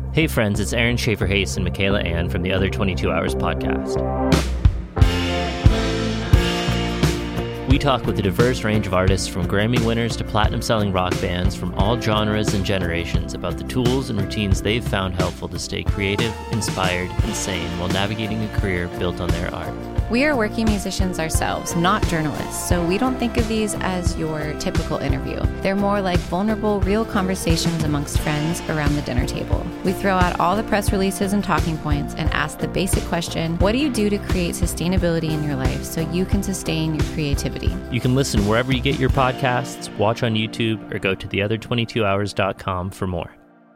Hey friends, it's Aaron Schaefer-Hayes and Michaela Ann from the Other 22 Hours podcast. We talk with a diverse range of artists from Grammy winners to platinum-selling rock bands from all genres and generations about the tools and routines they've found helpful to stay creative, inspired, and sane while navigating a career built on their art. We are working musicians ourselves, not journalists, so we don't think of these as your typical interview. They're more like vulnerable, real conversations amongst friends around the dinner table. We throw out all the press releases and talking points and ask the basic question, what do you do to create sustainability in your life so you can sustain your creativity? You can listen wherever you get your podcasts, watch on YouTube, or go to theother22hours.com for more.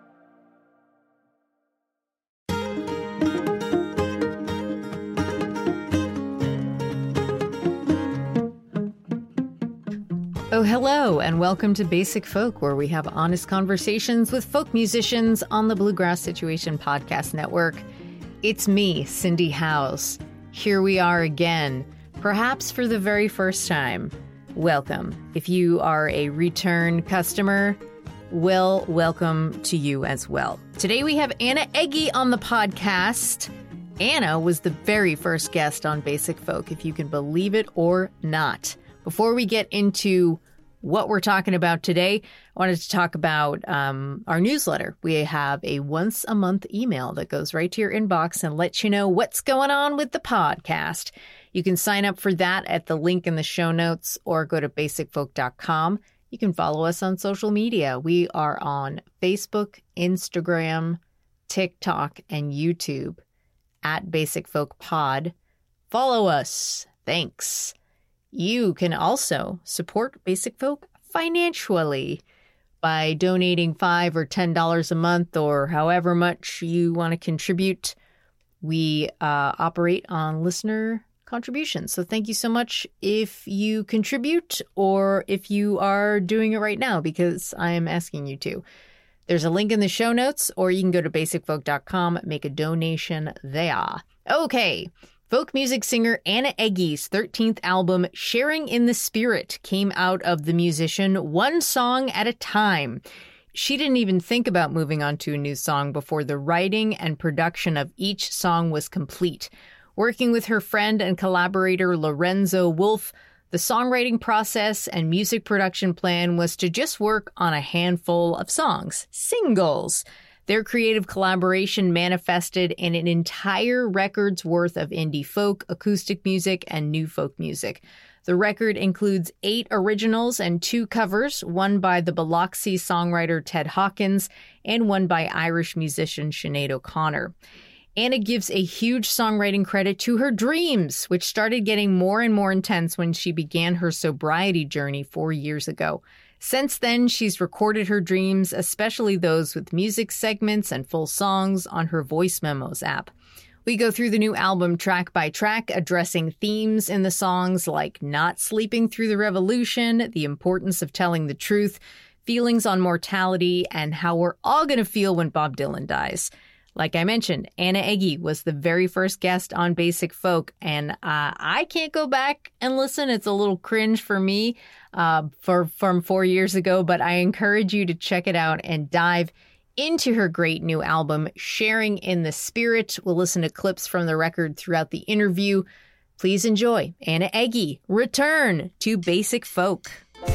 Oh, hello, and welcome to Basic Folk, where we have honest conversations with folk musicians on the Bluegrass Situation Podcast Network. It's me, Cindy Howes. Here we are again, perhaps for the very first time. Welcome. If you are a return customer, well, welcome to you as well. Today we have Anna Egge on the podcast. Anna was the very first guest on Basic Folk, if you can believe it or not. Before we get into what we're talking about today, I wanted to talk about our newsletter. We have a once a month email that goes right to your inbox and lets you know what's going on with the podcast. You can sign up for that at the link in the show notes or go to basicfolk.com. You can follow us on social media. We are on Facebook, Instagram, TikTok, and YouTube at Basic Folk Pod. Follow us. Thanks. You can also support Basic Folk financially by donating $5 or $10 a month or however much you want to contribute. We operate on listener contributions. So thank you so much if you contribute or if you are doing it right now, because I am asking you to. There's a link in the show notes, or you can go to basicfolk.com, make a donation there. Okay. Folk music singer Anna Egge's 13th album, Sharing in the Spirit, came out of the musician one song at a time. She didn't even think about moving on to a new song before the writing and production of each song was complete. Working with her friend and collaborator Lorenzo Wolf, the songwriting process and music production plan was to just work on a handful of songs, singles. Their creative collaboration manifested in an entire record's worth of indie folk, acoustic music, and new folk music. The record includes 8 originals and 2 covers, one by the Biloxi songwriter Ted Hawkins and one by Irish musician Sinead O'Connor. Anna gives a huge songwriting credit to her dreams, which started getting more and more intense when she began her sobriety journey 4 years ago. Since then, she's recorded her dreams, especially those with music segments and full songs, on her Voice Memos app. We go through the new album track by track, addressing themes in the songs like not sleeping through the revolution, the importance of telling the truth, feelings on mortality, and how we're all going to feel when Bob Dylan dies. Like I mentioned, Anna Egge was the very first guest on Basic Folk, and I can't go back and listen. It's a little cringe for me from 4 years ago, but I encourage you to check it out and dive into her great new album, Sharing in the Spirit. We'll listen to clips from the record throughout the interview. Please enjoy Anna Egge, Return to Basic Folk.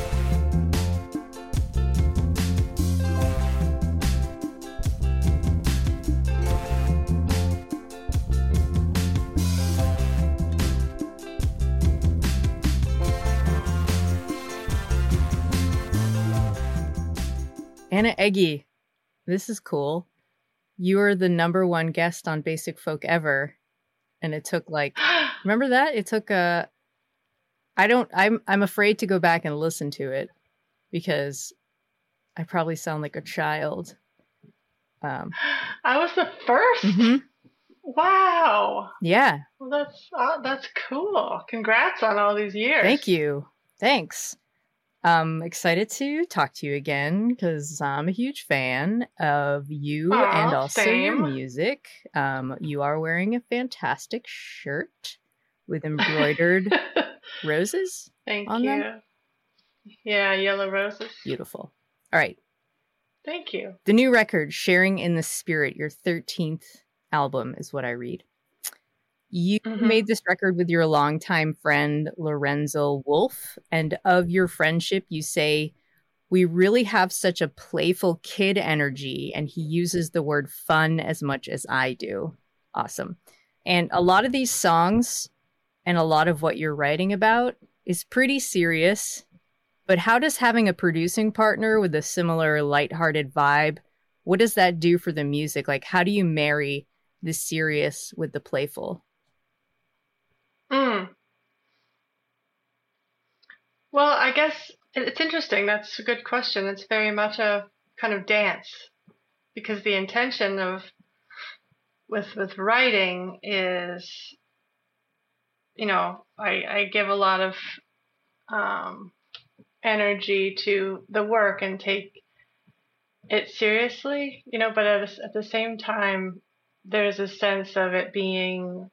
Anna Egge, this is cool. You are the number one guest on Basic Folk ever. And it took remember that? It took I'm afraid to go back and listen to it because I probably sound like a child. I was the first? Mm-hmm. Wow. Yeah. Well, that's cool. Congrats on all these years. Thank you. Thanks. I'm excited to talk to you again because I'm a huge fan of you and also your music. You are wearing a fantastic shirt with embroidered roses Thank on you. them. Yeah, yellow roses. Beautiful. All right. Thank you. The new record, Sharing in the Spirit, your 13th album, is what I read. You made this record with your longtime friend, Lorenzo Wolf. And of your friendship, you say, we really have such a playful kid energy. And he uses the word fun as much as I do. Awesome. And a lot of these songs and a lot of what you're writing about is pretty serious. But how does having a producing partner with a similar lighthearted vibe, what does that do for the music? Like, how do you marry the serious with the playful? Well, I guess it's interesting. That's a good question. It's very much a kind of dance, because the intention of with writing is, I give a lot of energy to the work and take it seriously, but at the same time, there's a sense of it being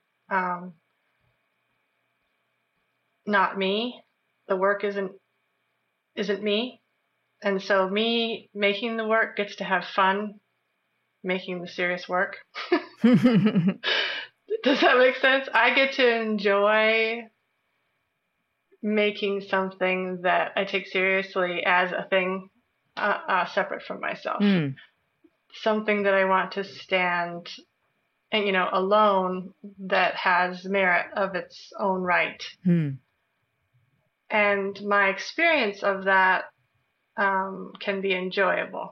not me. The work isn't me. And so me making the work gets to have fun making the serious work. Does that make sense? I get to enjoy making something that I take seriously as a thing separate from myself. Something that I want to stand and, alone, that has merit of its own right. And my experience of that can be enjoyable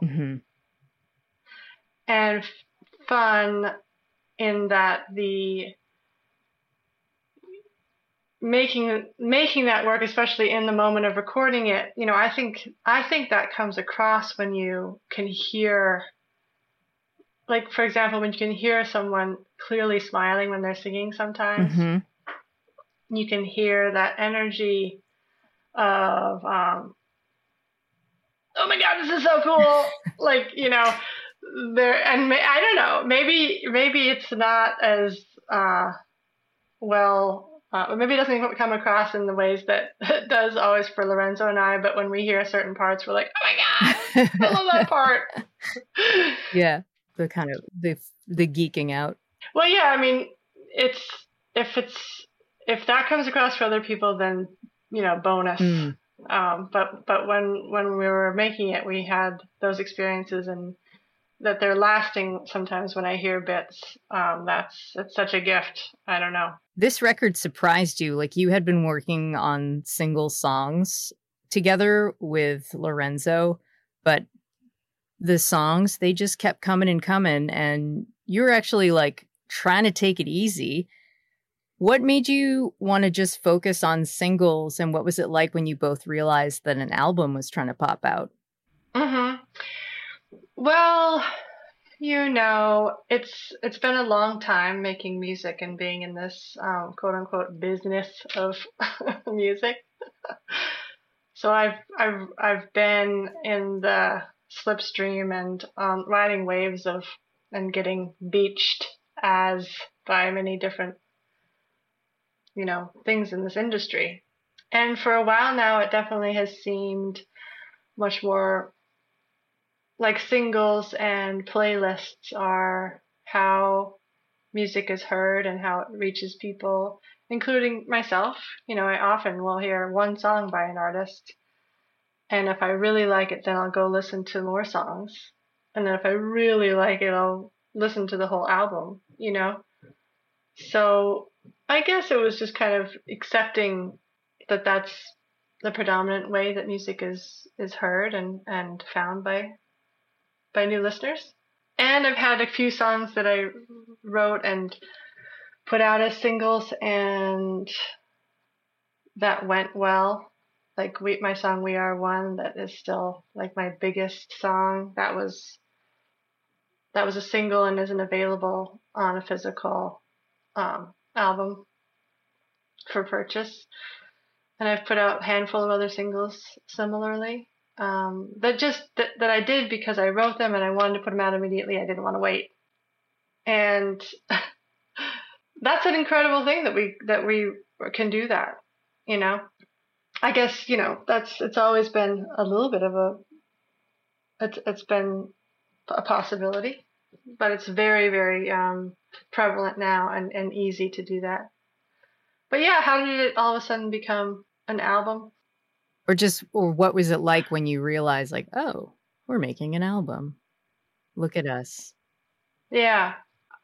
and fun, in that the making that work, especially in the moment of recording it, I think that comes across when you can hear, like, for example, when you can hear someone clearly smiling when they're singing sometimes. You can hear that energy of oh my God, this is so cool. Like, there, and I don't know, maybe it's not as maybe it doesn't come across in the ways that it does always for Lorenzo and I, but when we hear certain parts, we're like, oh my God, I love that part. Yeah, the kind of the geeking out. Well, yeah, I mean, if that comes across for other people, then bonus. But when we were making it, we had those experiences, and that they're lasting sometimes when I hear bits. It's such a gift. I don't know. This record surprised you. Like, you had been working on single songs together with Lorenzo, but the songs, they just kept coming and coming, and you were actually like trying to take it easy. What made you want to just focus on singles, and what was it like when you both realized that an album was trying to pop out? Well, it's been a long time making music and being in this quote unquote business of music. So I've been in the slipstream and riding waves of and getting beached as by many different things in this industry. And for a while now, it definitely has seemed much more like singles and playlists are how music is heard and how it reaches people, including myself. I often will hear one song by an artist, and if I really like it, then I'll go listen to more songs. And then if I really like it, I'll listen to the whole album, So I guess it was just kind of accepting that that's the predominant way that music is heard and found by new listeners. And I've had a few songs that I wrote and put out as singles, and that went well. Like my song "We Are One," that is still like my biggest song. That was a single and isn't available on a physical album for purchase. And I've put out a handful of other singles similarly. That I did because I wrote them and I wanted to put them out immediately. I didn't want to wait. And that's an incredible thing that we can do that, I guess, it's always been a little bit of it's been a possibility, but it's very, very prevalent now and easy to do that. But yeah, how did it all of a sudden become an album? Or what was it like when you realized, like, oh, we're making an album? Look at us. Yeah,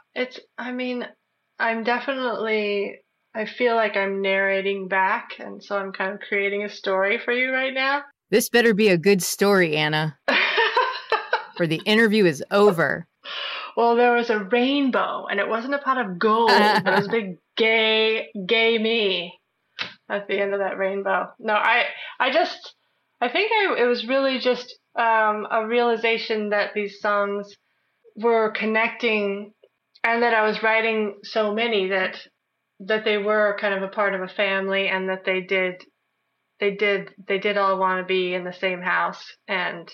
I feel like I'm narrating back, and so I'm kind of creating a story for you right now. This better be a good story, Anna, or the interview is over. Well, there was a rainbow, and it wasn't a pot of gold, but it was a big gay me at the end of that rainbow. No, I think it was really just a realization that these songs were connecting, and that I was writing so many that they were kind of a part of a family, and that they did all want to be in the same house, and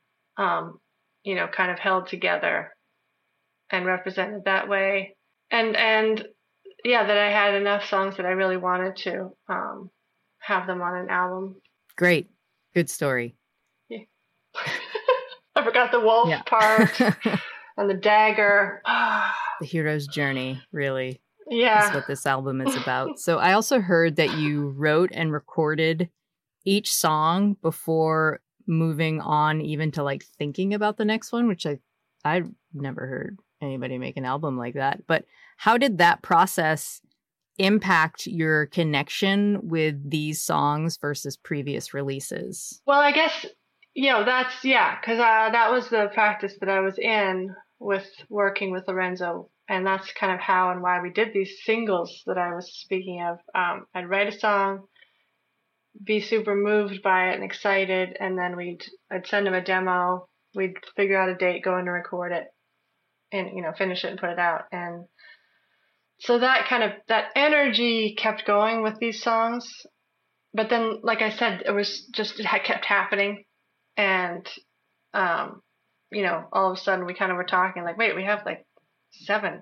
kind of held together and represented that way, and yeah, that I had enough songs that I really wanted to have them on an album. Great, good story. Yeah. I forgot the wolf part and the dagger. The hero's journey, really. Yeah. That's what this album is about. So I also heard that you wrote and recorded each song before moving on even to like thinking about the next one, which I've never heard anybody make an album like that. But how did that process impact your connection with these songs versus previous releases? Well, I guess, because that was the practice that I was in with working with Lorenzo. And that's kind of how and why we did these singles that I was speaking of. I'd write a song, be super moved by it and excited, and then I'd send him a demo. We'd figure out a date, go in and record it, and finish it and put it out. And so that energy kept going with these songs. But then, like I said, it kept happening, and all of a sudden we kind of were talking like, wait, we have like 7,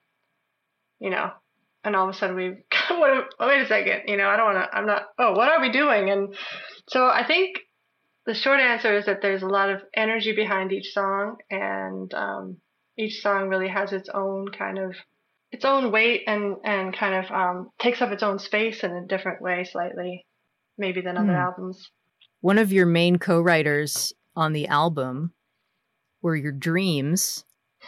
and all of a sudden wait a second, what are we doing? And so I think the short answer is that there's a lot of energy behind each song, and each song really has its own weight and kind of takes up its own space in a different way slightly, maybe than other albums. One of your main co-writers on the album were your dreams.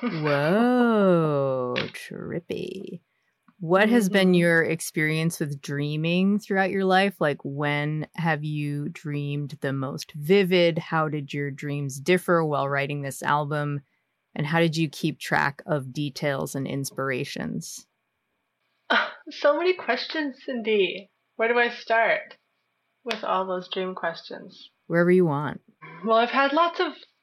Whoa, trippy. What has been your experience with dreaming throughout your life? Like, when have you dreamed the most vivid? How did your dreams differ while writing this album? And how did you keep track of details and inspirations? So many questions, Cindy. Where do I start with all those dream questions? Wherever you want. Well, I've had lots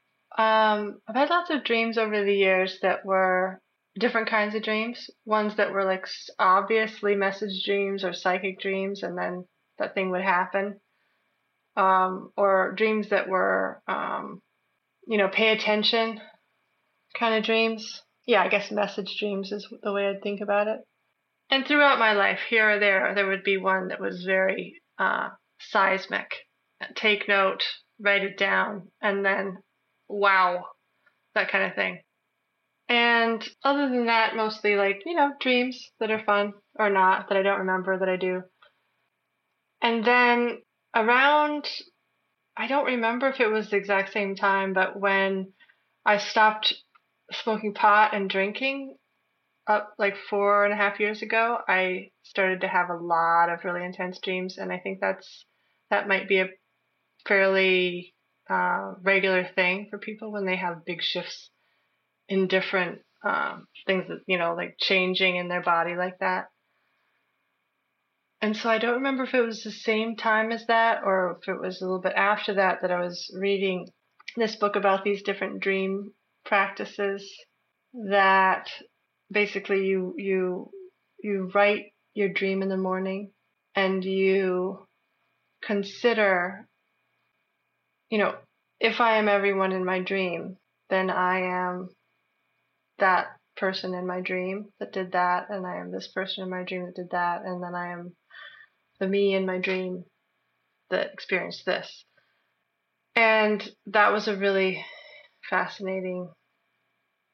of dreams over the years that were different kinds of dreams. Ones that were like obviously message dreams or psychic dreams, and then that thing would happen. Or dreams that were, pay attention kind of dreams. Yeah, I guess message dreams is the way I'd think about it. And throughout my life, here or there would be one that was very seismic. Take note, write it down, and then wow, that kind of thing. And other than that, mostly like, dreams that are fun or not, that I don't remember that I do. And then around, I don't remember if it was the exact same time, but when I stopped smoking pot and drinking up like 4.5 years ago, I started to have a lot of really intense dreams. And I think that might be a fairly regular thing for people when they have big shifts in different things that, like changing in their body like that. And so I don't remember if it was the same time as that or if it was a little bit after that I was reading this book about these different dream practices that basically you write your dream in the morning and you consider, if I am everyone in my dream, then I am that person in my dream that did that, and I am this person in my dream that did that, and then I am the me in my dream that experienced this. And that was a really fascinating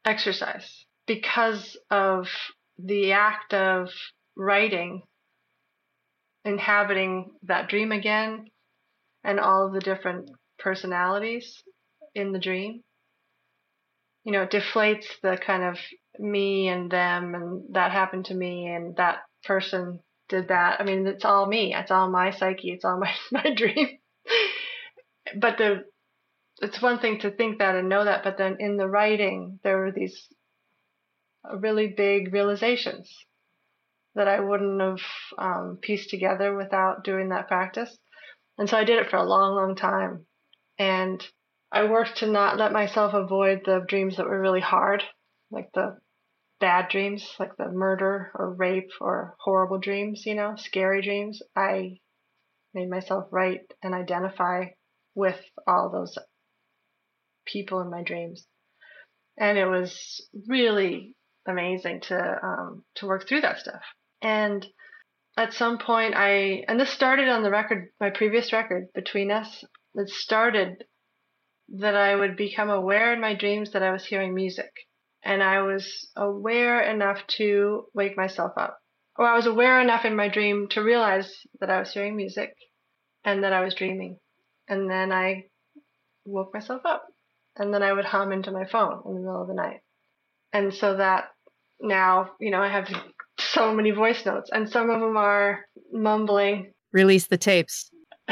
exercise because of the act of writing, inhabiting that dream again, and all of the different personalities in the dream. You know, it deflates the kind of me and them, and that happened to me, and that person did that. I mean, it's all me. It's all my psyche. It's all my dream. But it's one thing to think that and know that, but then in the writing, there were these really big realizations that I wouldn't have pieced together without doing that practice. And so I did it for a long, long time. And I worked to not let myself avoid the dreams that were really hard, like the bad dreams, like the murder or rape or horrible dreams, you know, scary dreams. I made myself write and identify with all those people in my dreams. And it was really amazing to work through that stuff. And at some point and this started on the record, my previous record, Between Us, it started that I would become aware in my dreams that I was hearing music. And I was aware enough to wake myself up. Or I was aware enough in my dream to realize that I was hearing music and that I was dreaming. And then I woke myself up. And then I would hum into my phone in the middle of the night. And so that now, you know, I have so many voice notes, and some of them are mumbling. Release the tapes.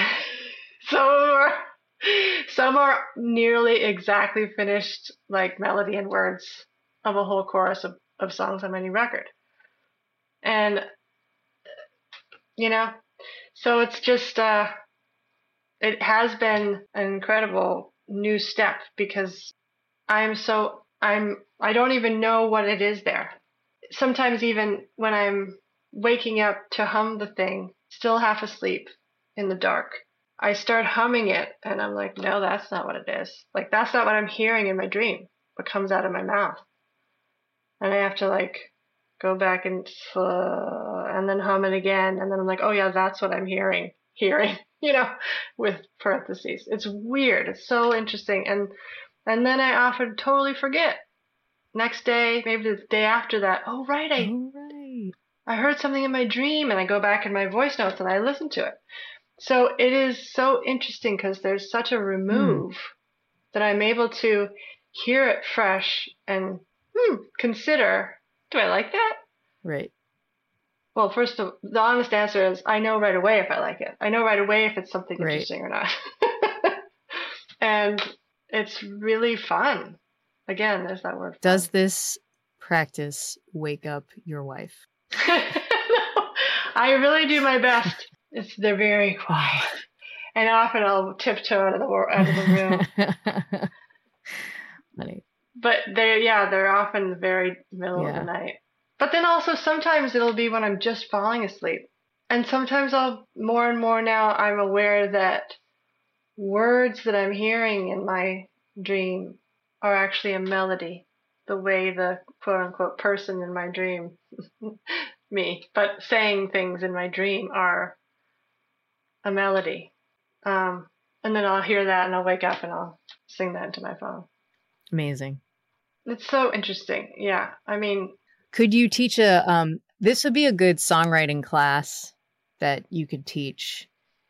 Some are nearly exactly finished, like melody and words of a whole chorus of songs on any record. And, you know, so it's just, it has been an incredible new step because I don't even know what it is there. Sometimes even when I'm waking up to hum the thing, still half asleep in the dark, I start humming it and I'm like, no, that's not what it is. Like, that's not what I'm hearing in my dream, what comes out of my mouth. And I have to like go back and then hum it again. And then I'm like, oh yeah, that's what I'm hearing, you know, with parentheses. It's weird. It's so interesting. And then I often totally forget. Next day, maybe the day after that, oh right, I heard something in my dream, and I go back in my voice notes and I listen to it. So it is so interesting because there's such a remove that I'm able to hear it fresh and consider, do I like that? Right. Well, first, the honest answer is I know right away if I like it. I know right away if it's something interesting or not. And it's really fun. Again, there's that word. Does this practice wake up your wife? No, I really do my best. They're very quiet. And often I'll tiptoe out of the room. Funny. But they're often the very middle of the night. But then also sometimes it'll be when I'm just falling asleep. And sometimes more and more now I'm aware that words that I'm hearing in my dream are actually a melody, the way the quote-unquote person in my dream, me, but saying things in my dream are a melody. And then I'll hear that and I'll wake up and I'll sing that into my phone. Amazing. It's so interesting. Yeah. I mean, could you teach this would be a good songwriting class that you could teach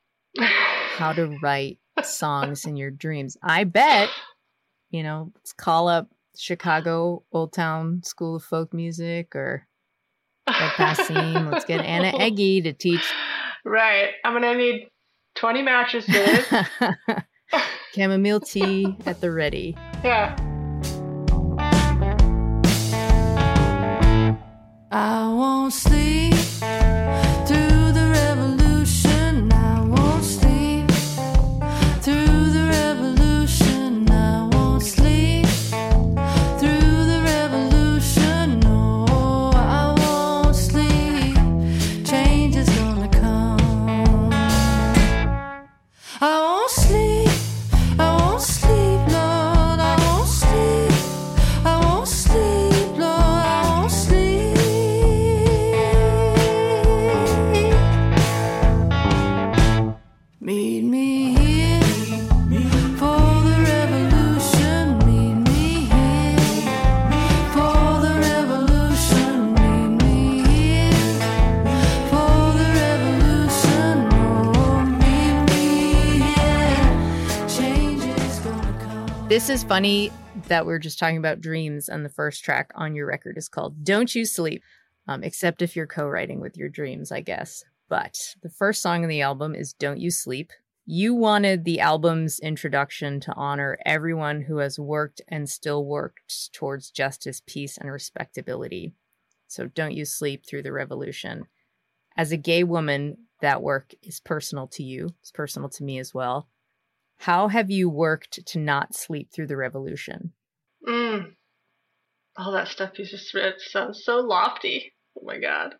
how to write songs in your dreams. I bet, let's call up Chicago Old Town School of Folk Music or Ed Passim. Let's get Anna Eggy to teach. Right. I'm going to need 20 mattresses. Chamomile tea at the ready. Yeah. I won't sleep through the revolution. I won't sleep through the revolution. I won't sleep through the revolution. No, I won't sleep. Change is gonna come. I won't sleep, Lord. I won't sleep. This is funny that we're just talking about dreams, and the first track on your record is called Don't You Sleep, except if you're co-writing with your dreams, I guess. But the first song on the album is Don't You Sleep. You wanted the album's introduction to honor everyone who has worked and still works towards justice, peace, and respectability. So Don't You Sleep through the revolution. As a gay woman, that work is personal to you. It's personal to me as well. How have you worked to not sleep through the revolution? All that stuff you just read sounds so lofty. Oh my God.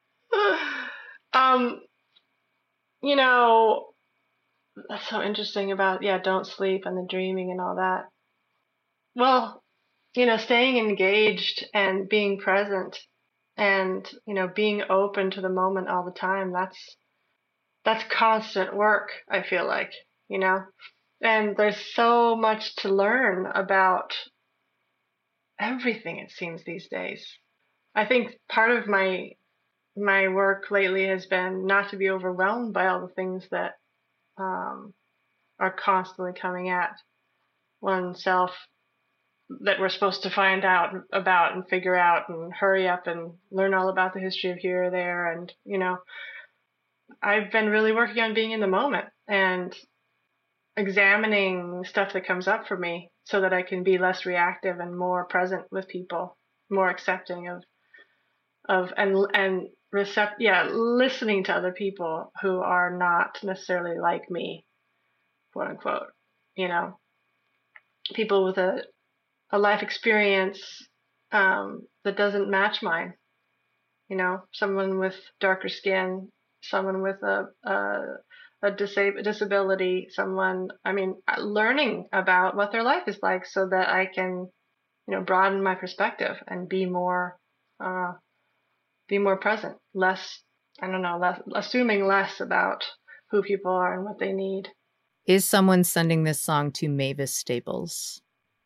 You know, that's so interesting about, don't sleep and the dreaming and all that. Well, you know, staying engaged and being present and, you know, being open to the moment all the time, that's constant work, I feel like, you know. And there's so much to learn about everything, it seems, these days. I think part of my work lately has been not to be overwhelmed by all the things that are constantly coming at oneself that we're supposed to find out about and figure out and hurry up and learn all about the history of here or there. And, you know, I've been really working on being in the moment and examining stuff that comes up for me so that I can be less reactive and more present with people, more accepting listening to other people who are not necessarily like me, quote unquote, you know, people with a life experience that doesn't match mine, you know, someone with darker skin, someone with a disability, learning about what their life is like so that I can, you know, broaden my perspective and be more present, assuming less about who people are and what they need. Is someone sending this song to Mavis Staples?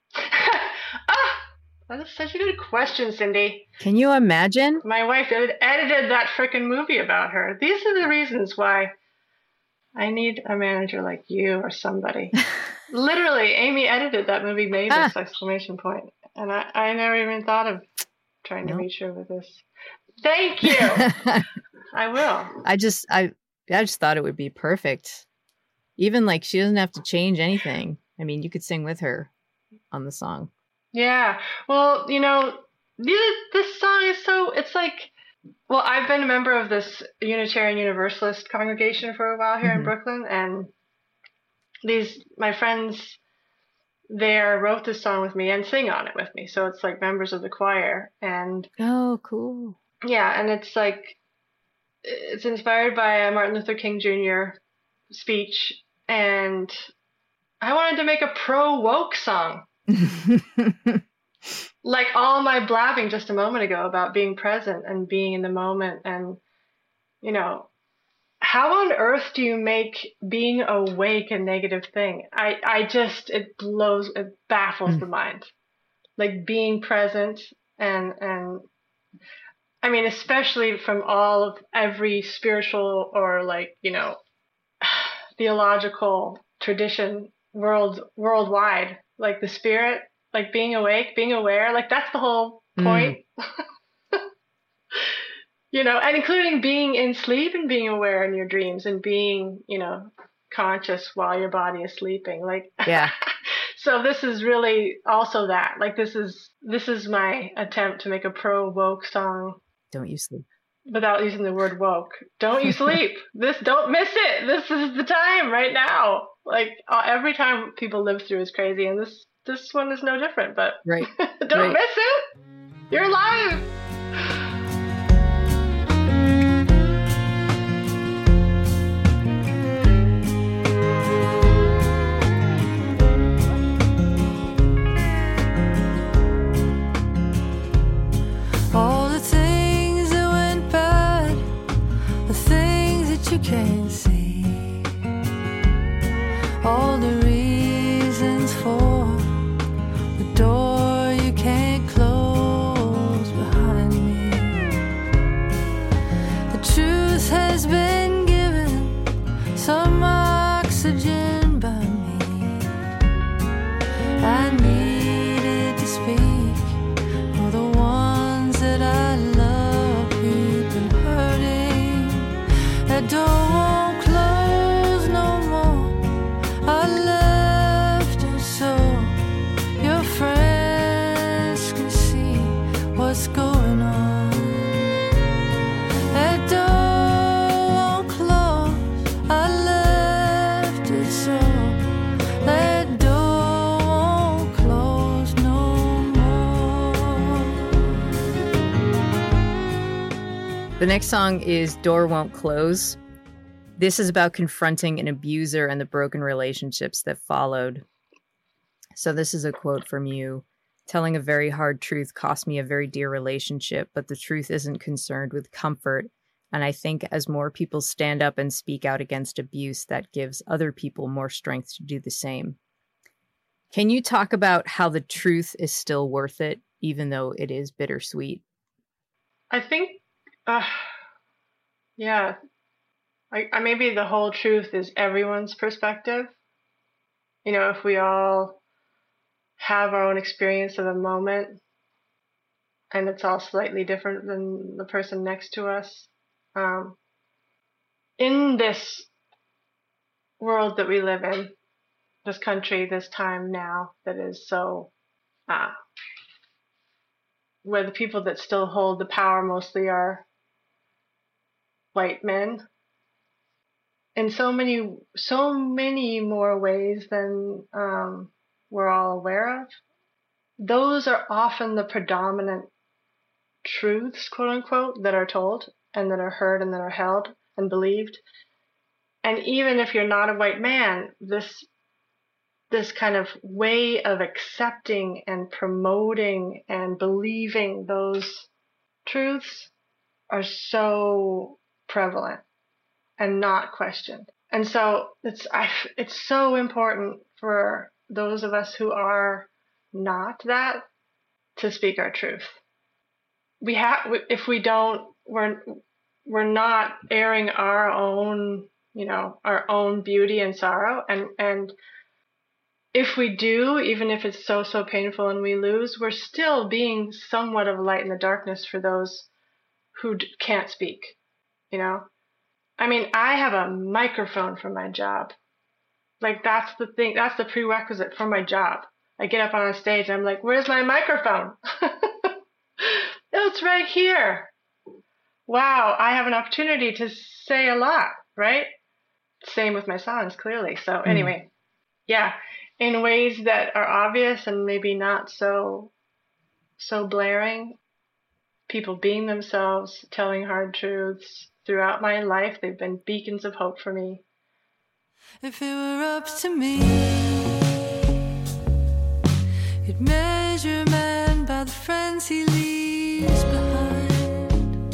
That is such a good question, Cindy. Can you imagine? My wife edited that frickin' movie about her. These are the reasons why I need a manager like you or somebody. Literally, Amy edited that movie, Mavis, ! And I never even thought of trying to reach her with this. Thank you. I will. I just thought it would be perfect. Even like she doesn't have to change anything. I mean, you could sing with her on the song. Yeah. Well, you know, this song is it's like, well, I've been a member of this Unitarian Universalist congregation for a while here in Brooklyn, and my friends there wrote this song with me and sing on it with me. So it's like members of the choir. And oh, cool. Yeah, and it's like, it's inspired by a Martin Luther King Jr. speech, and I wanted to make a pro-woke song. Like all my blabbing just a moment ago about being present and being in the moment, and, you know, how on earth do you make being awake a negative thing? It baffles the mind. Like being present and I mean, especially from every spiritual or like, you know, theological tradition worldwide, like the spirit, like being awake, being aware, like that's the whole point. You know, and including being in sleep and being aware in your dreams and being, you know, conscious while your body is sleeping. Like, yeah. So this is really also that. Like, this is my attempt to make a pro-woke song. Don't you sleep. Without using the word woke. Don't you sleep. Don't miss it. This is the time right now. Like, every time people live through is crazy, and this one is no different, but right. Don't miss it. You're alive. All the things that went bad, the things that you can't see, all the reasons for the door you can't close behind me. The truth has been given some oxygen by me. what's going on. That door won't close, I left it so. That door won't close no more. The next song is Door Won't Close. This is about confronting an abuser and the broken relationships that followed. So this is a quote from you. Telling a very hard truth cost me a very dear relationship, but the truth isn't concerned with comfort. And I think as more people stand up and speak out against abuse, that gives other people more strength to do the same. Can you talk about how the truth is still worth it, even though it is bittersweet? I think, yeah, I maybe the whole truth is everyone's perspective. You know, if we all have our own experience of a moment and it's all slightly different than the person next to us. In this world that we live in, this country, this time now that is so, where the people that still hold the power mostly are white men, in so many more ways than we're all aware of. Those are often the predominant truths, quote unquote, that are told and that are heard and that are held and believed. And even if you're not a white man, this kind of way of accepting and promoting and believing those truths are so prevalent and not questioned. And so it's so important for those of us who are not that to speak our truth. If we don't, we're not airing our own, our own beauty and sorrow. And if we do, even if it's so painful and we lose, we're still being somewhat of a light in the darkness for those who can't speak, I mean, I have a microphone for my job. Like, that's the thing, that's the prerequisite for my job. I get up on a stage and I'm like, where's my microphone? It's right here. Wow, I have an opportunity to say a lot, right? Same with my songs, clearly. So anyway, yeah, in ways that are obvious and maybe not so blaring, people being themselves, telling hard truths. Throughout my life, they've been beacons of hope for me. If it were up to me, you'd measure a man by the friends he leaves behind.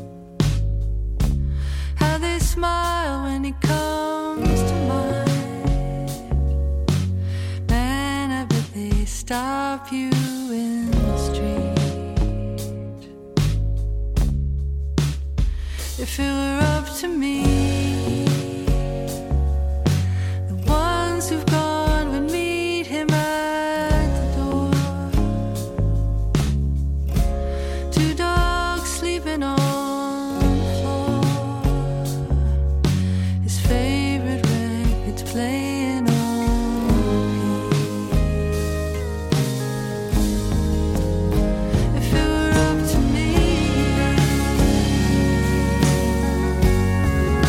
How they smile when he comes to mind. Man, I bet they stop you in the street. If it were up to me, the ones who've gone would meet him at the door. Two dogs sleeping on the floor. His favorite record's playing on repeat. If it were up to me,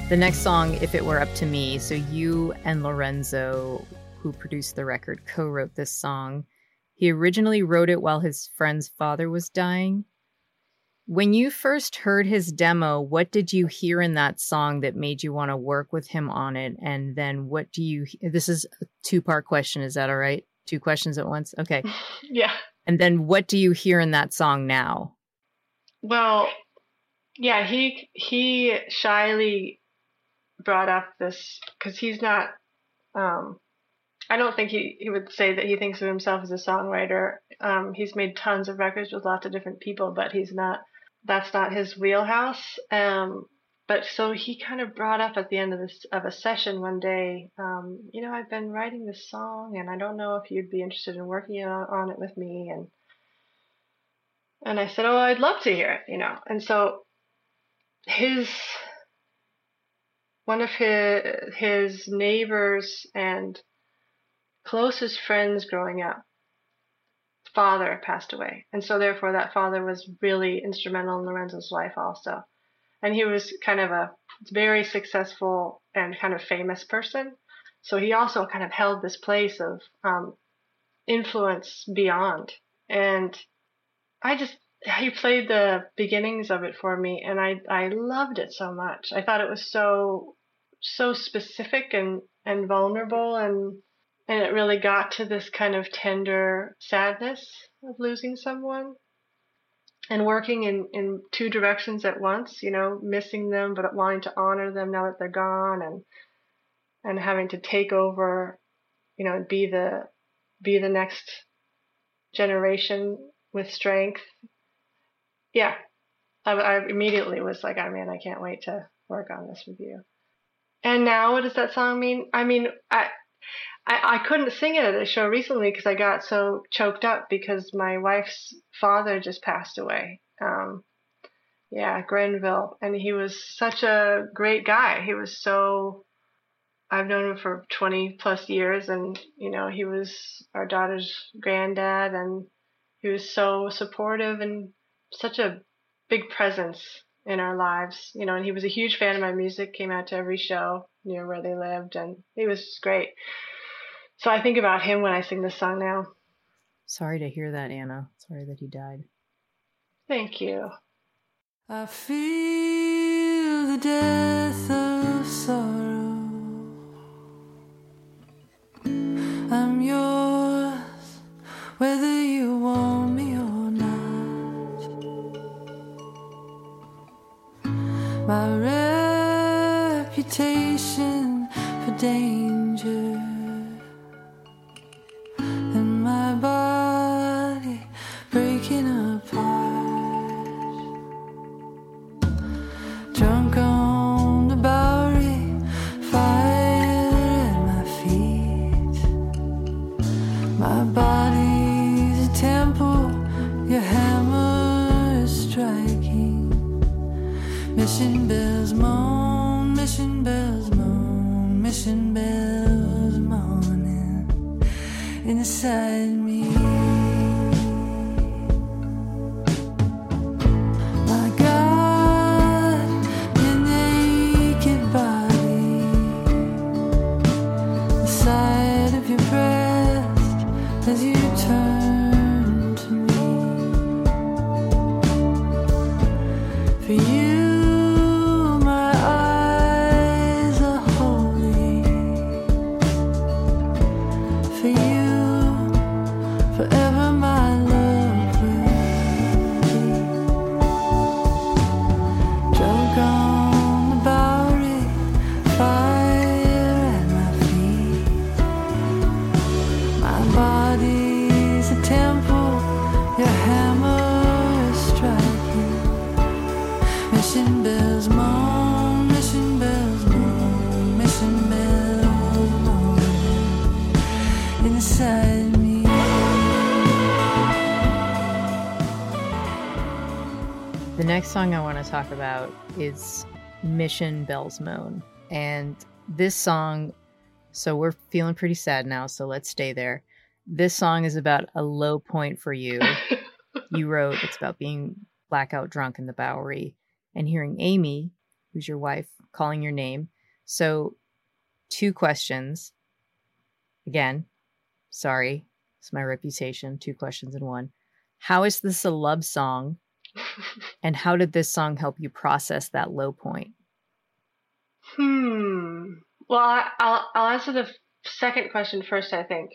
The next song, If It Were Up to Me. So you and Lorenzo, who produced the record, co-wrote this song. He originally wrote it while his friend's father was dying. When you first heard his demo, what did you hear in that song that made you want to work with him on it? And then this is a two-part question. Is that all right? Two questions at once? Okay. Yeah. And then what do you hear in that song now? Well, yeah, he shyly brought up this because he's not, I don't think he would say that he thinks of himself as a songwriter. He's made tons of records with lots of different people, but that's not his wheelhouse. But so he kind of brought up at the end of a session one day, I've been writing this song and I don't know if you'd be interested in working on it with me. And I said, oh, I'd love to hear it, And so one of his neighbors and closest friends growing up, father passed away. And so therefore that father was really instrumental in Lorenzo's life also. And he was kind of a very successful and kind of famous person. So he also kind of held this place of influence beyond. And he played the beginnings of it for me, and I loved it so much. I thought it was so specific and vulnerable, and it really got to this kind of tender sadness of losing someone and working in two directions at once, missing them but wanting to honor them now that they're gone, and having to take over, and be the next generation with strength. Yeah, I immediately was like, oh man, I can't wait to work on this with you. And now, what does that song mean? I mean, I couldn't sing it at a show recently because I got so choked up because my wife's father just passed away. Grenville, and he was such a great guy. I've known him for 20 plus years, and he was our daughter's granddad, and he was so supportive and such a big presence in our lives, and he was a huge fan of my music, came out to every show near where they lived, and he was just great. So I think about him when I sing this song now. Sorry to hear that, Anna. Sorry that he died. Thank you. I feel the death of sorrow. I'm yours, whether you want me or not. My reputation for danger, and my body breaking apart. Drunk on the Bowery, fire at my feet. My body's a temple, your hammer is striking. Mission bells moan, mission bells moan, mission bells moaning inside me. My God, your naked body, the side of your breast as you turn to me. For you, the next song I want to talk about is Mission Bells Moan. And this song, so we're feeling pretty sad now, so let's stay there. This song is about a low point for you. You wrote it's about being blackout drunk in the Bowery and hearing Amy, who's your wife, calling your name. So 2 questions. Again, sorry, it's my reputation. 2 questions in one. How is this a love song? And how did this song help you process that low point? Well, I'll answer the second question first. I think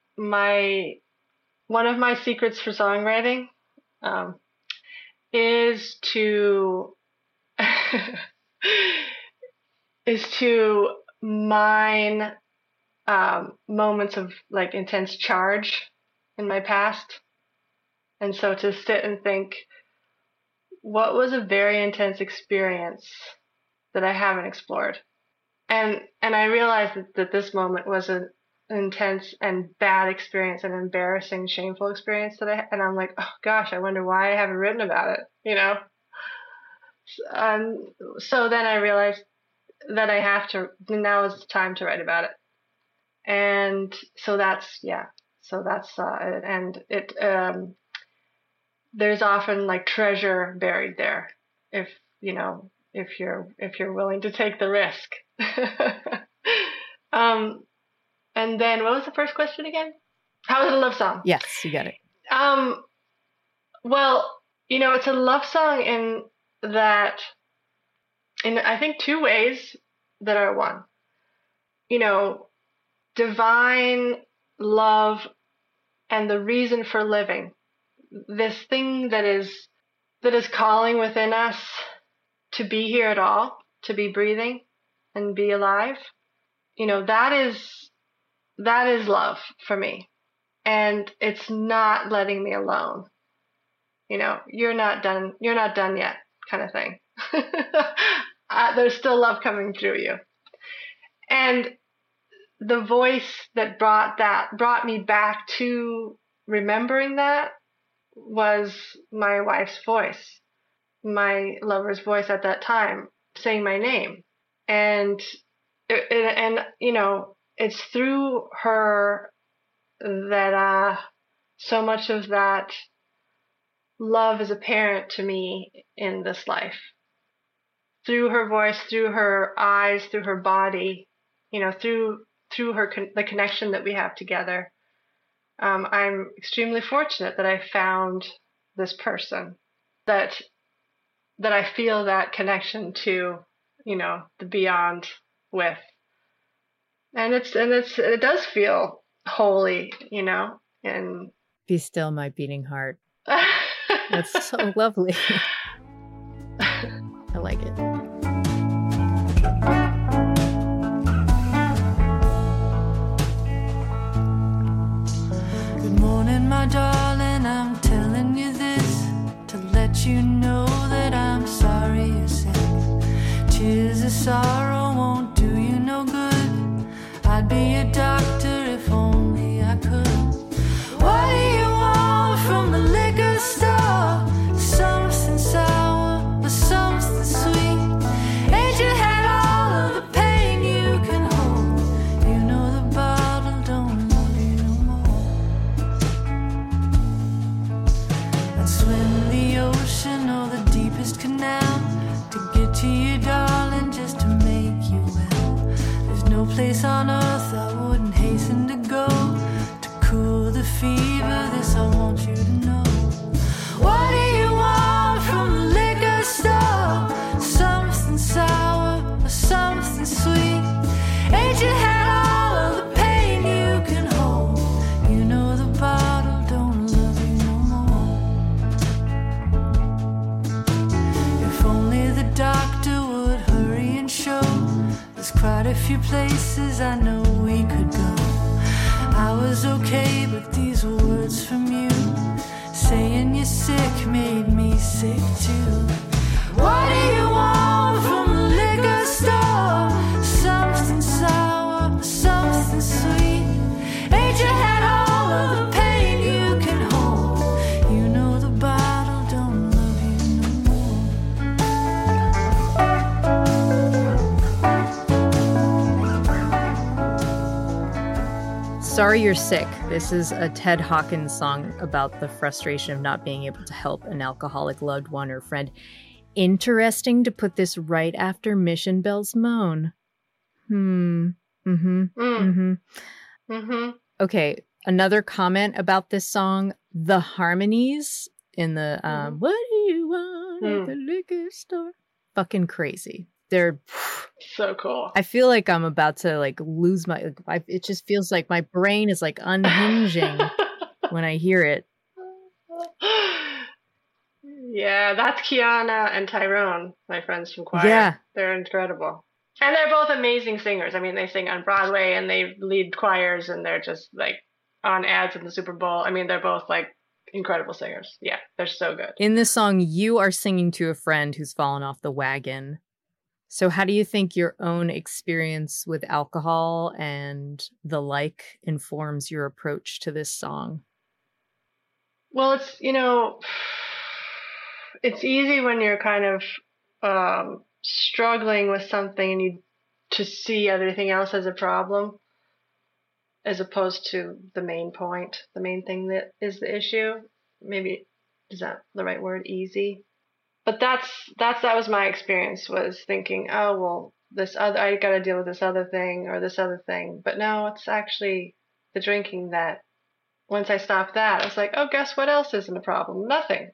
one of my secrets for songwriting is to mine moments of like intense charge in my past, and so to sit and think, what was a very intense experience that I haven't explored? And I realized that this moment was an intense and bad experience, an embarrassing, shameful experience and I'm like, oh gosh, I wonder why I haven't written about it, you know? So then I realized that I have to, now is the time to write about it. And so there's often like treasure buried there if you're willing to take the risk. And then what was the first question again? How is it a love song? Yes, you got it. Well, it's a love song in I think 2 ways that are one. Divine love and the reason for living. This thing that is calling within us to be here at all, to be breathing and be alive. That is love for me. And it's not letting me alone. You're not done yet kind of thing. There's still love coming through you. And the voice that brought me back to remembering that was my wife's voice, my lover's voice at that time, saying my name. And it's through her that so much of that love is apparent to me in this life. Through her voice, through her eyes, through her body, through the connection that we have together. I'm extremely fortunate that I found this person that I feel that connection to, the beyond with. And it does feel holy, and Be Still My Beating Heart. That's so lovely. I like it. Good morning, my darling, I'm telling you this to let you know that I'm sorry you're sick. Tears of sorrow won't do you no good. I'd be a doctor if only I could. What do you want from the liquor store? Something sour or something sweet? Ain't you had all of the pain you can hold? You know the bottle don't love you no more. I'd swim the ocean or the deepest canal to get to you, darling, just to make you well. There's no place on earth I wouldn't hasten to go to cool the fever. This I want you to know. What do you want from the liquor store? Something sour or something sweet? Ain't you had all of the pain you can hold? You know the bottle don't love you no more. If only the doctor would hurry and show. There's quite a few places I know we could go. I was okay, but these words from you saying you're sick made me sick too. What do you want from the liquor store? Something sour, something sweet? Ain't you had all of the pain you can hold? You know the bottle don't love you no more. Sorry You're Sick. This is a Ted Hawkins song about the frustration of not being able to help an alcoholic loved one or friend. interesting to put this right after Mission Bells Moan. Okay, another comment about this song, the harmonies in the what do you want at the liquor store? Fucking crazy. They're so cool. I feel like I'm about to like lose my it just feels like my brain is like unhinging when I hear it. Yeah, that's Kiana and Tyrone, my friends from choir. Yeah. They're incredible. And they're both amazing singers. I mean, they sing on Broadway and they lead choirs and they're just like on ads in the Super Bowl. I mean, they're both like incredible singers. Yeah, they're so good. In this song, you are singing to a friend who's fallen off the wagon. So how do you think your own experience with alcohol and the like informs your approach to this song? Well, it's, it's easy when you're kind of struggling with something and you to see everything else as a problem as opposed to the main point, the main thing that is the issue. Maybe, is that the right word? Easy. But that was my experience, was thinking, oh, well, I got to deal with this other thing or this other thing. But no, it's actually the drinking that once I stopped that, I was like, oh, guess what else isn't a problem? Nothing.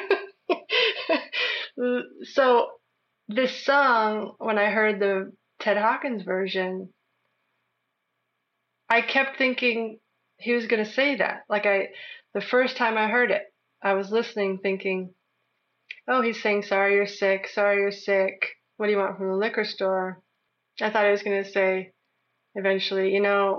So this song, when I heard the Ted Hawkins version, I kept thinking he was going to say that. Like the first time I heard it, I was listening thinking, oh, he's saying, sorry you're sick, what do you want from the liquor store? I thought he was going to say eventually,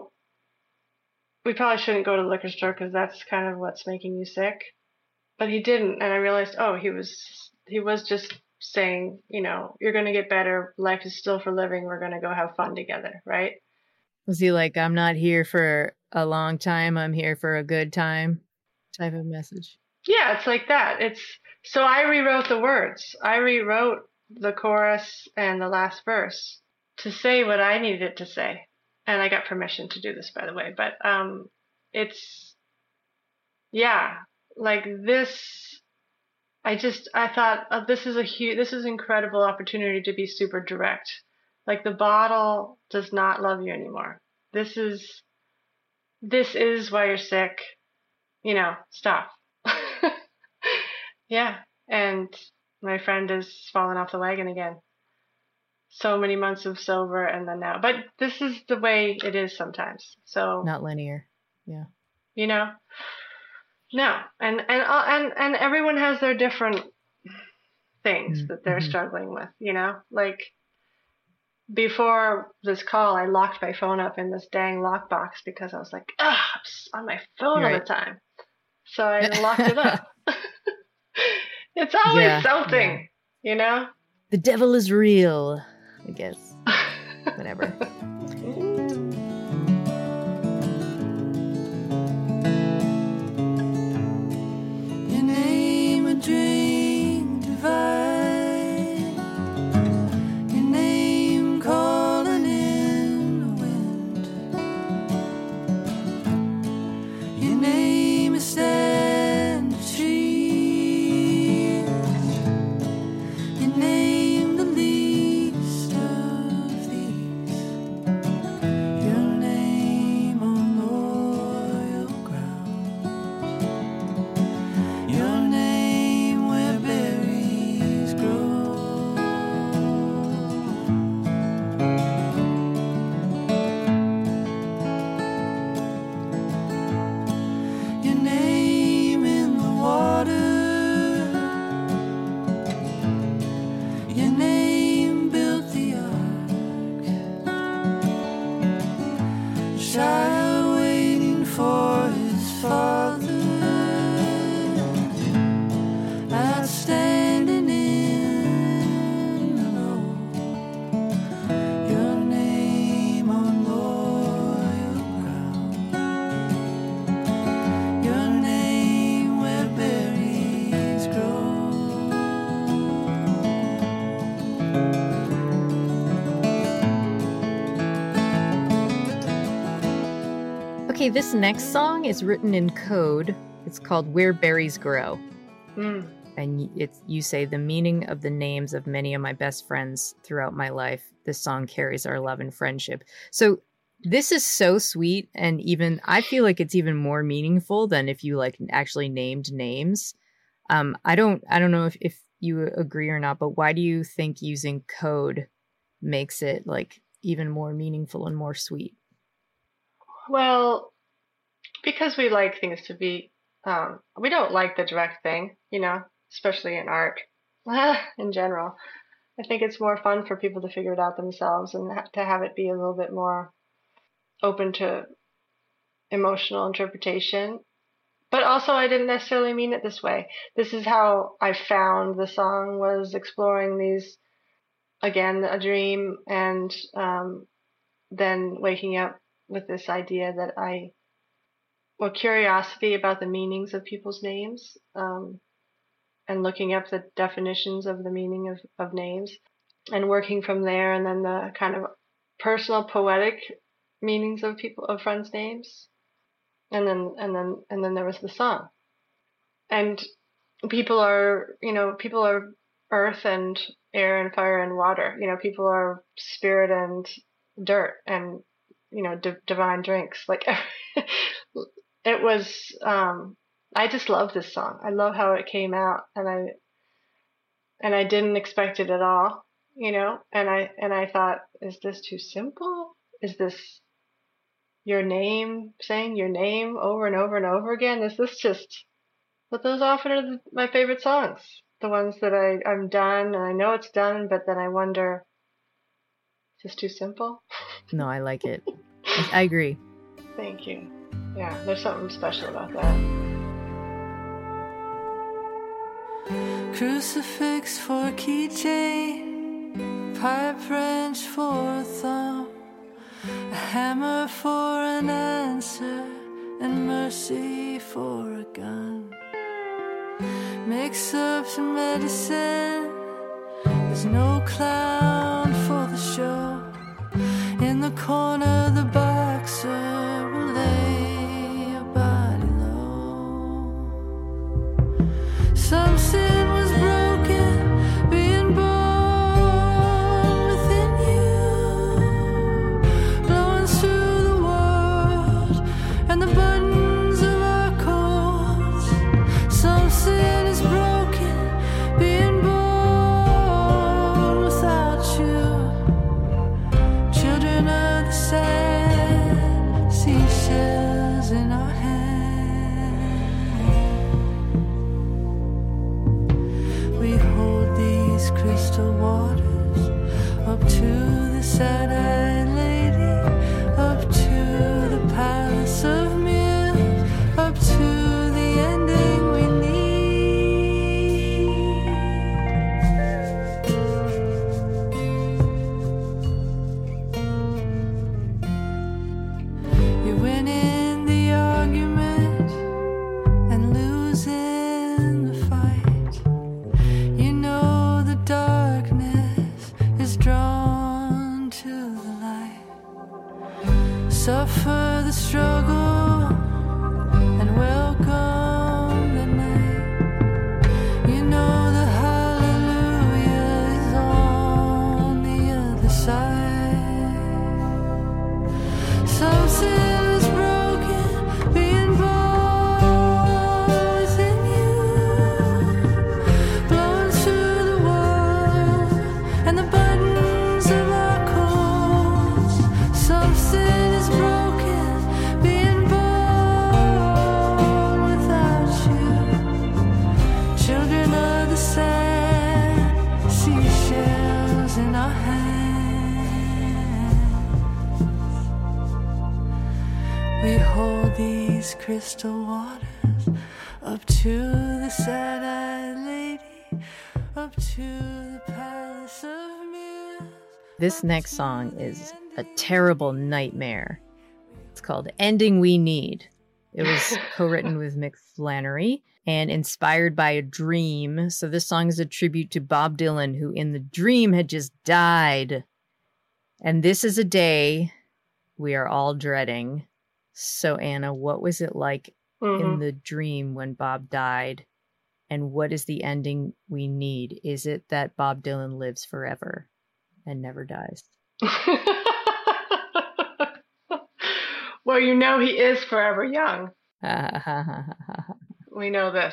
we probably shouldn't go to the liquor store because that's kind of what's making you sick. But he didn't, and I realized, oh, he was just saying, you're going to get better, life is still for living, we're going to go have fun together, right? Was he like, I'm not here for a long time, I'm here for a good time type of message? Yeah, it's like that. So I rewrote the words. I rewrote the chorus and the last verse to say what I needed it to say. And I got permission to do this, by the way. But it's, yeah, like this, I thought, this is an incredible opportunity to be super direct. Like, the bottle does not love you anymore. This is why you're sick. Stop. Yeah. And my friend has fallen off the wagon again. So many months of sober and then now. But this is the way it is sometimes. So not linear. Yeah. No. And everyone has their different things that they're struggling with, Like, before this call, I locked my phone up in this dang lockbox because I was like, I'm on my phone all the time. So I locked it up. It's always something, The devil is real, I guess. Whatever. Your name a drink divine, your name calling in the wind, your name is stand a tree, your name the least of these, your name on loyal ground, your name where berries grow. Your name in the water, your name built the ark, a child waiting for his father, outstanding in the road, your name on loyal ground, your name where berries grow. Okay, this next song is written in code. It's called Where Berries Grow. And you say, the meaning of the names of many of my best friends throughout my life. This song carries our love and friendship. So this is so sweet. And even I feel like it's even more meaningful than if you like actually named names. I don't know if you agree or not, but why do you think using code makes it like even more meaningful and more sweet? Well, because we like things to be, we don't like the direct thing, especially in art in general. I think it's more fun for people to figure it out themselves and to have it be a little bit more open to emotional interpretation. But also, I didn't necessarily mean it this way. This is how I found the song, was exploring these, again, a dream, and then waking up with this idea that curiosity about the meanings of people's names, and looking up the definitions of the meaning of names and working from there, and then the kind of personal poetic meanings of friends' names. And then there was the song. And people are earth and air and fire and water. People are spirit and dirt and, divine drinks. Like it was, I just love this song. I love how it came out, and I didn't expect it at all, and I thought, is this too simple? Is this your name, saying your name over and over and over again? Is this just... But those often are my favorite songs, the ones that I'm done, and I know it's done, but then I wonder, is this too simple? No, I like it. I agree. Thank you. Yeah, there's something special about that. Crucifix for a keychain, pipe wrench for a thumb, a hammer for an answer, and mercy for a gun. Mix up some medicine, there's no clown for the show. In the corner, the boxer will lay your body low. Some sin was broken, being born within you, blowing through the world and the buttons of our coats. Some sin is broken, being born without you. Children of the sand, seashells in our hand. We hold these crystal waters up to the sad-eyed lady, up to the palace of mirrors, up to the ending we need. You're winning the argument and losing the fight. You know the darkness is drawn to the light. Suffer the struggle and welcome the night. You know the hallelujah is on the other side. Some sin is broken, being born within you, blowing through the world and the buttons of our coats. Some sin is broken, being born without you. Children of the sand, seashells in our hands. We hold these crystal waters up to the sad-eyed lady, up to the palace of mirrors. This next song is a terrible nightmare. It's called Ending We Need. It was co-written with Mick Flannery and inspired by a dream. So this song is a tribute to Bob Dylan, who in the dream had just died. And this is a day we are all dreading. So Anna, what was it like in the dream when Bob died? And what is the ending we need? Is it that Bob Dylan lives forever and never dies? Well, you know he is forever young. We know this.